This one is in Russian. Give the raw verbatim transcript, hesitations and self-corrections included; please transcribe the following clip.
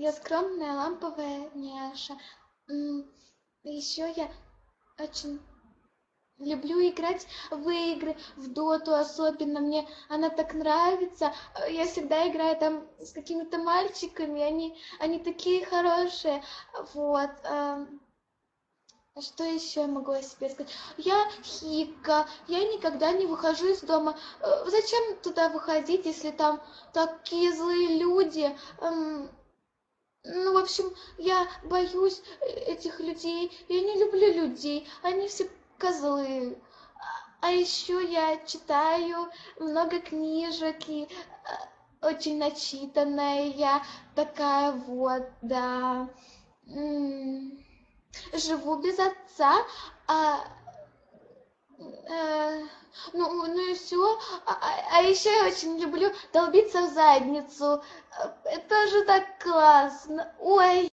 Я скромная, ламповая няша. Еще я очень люблю играть в игры, в доту особенно. Мне она так нравится. Я всегда играю там с какими-то мальчиками, они, они такие хорошие. Вот. эм, а Что еще я могу о себе сказать? Я хика, я никогда не выхожу из дома. Э, Зачем туда выходить, если там такие злые люди? Эм, Ну, в общем, я боюсь э, этих людей. Я не люблю людей. Они все козлы. А еще я читаю много книжек и э, очень начитанная я такая вот, да. М, Живу без отца, а э, ну, ну и все. А, а, а еще я очень люблю долбиться в задницу. Э, Это же так классно. Ой.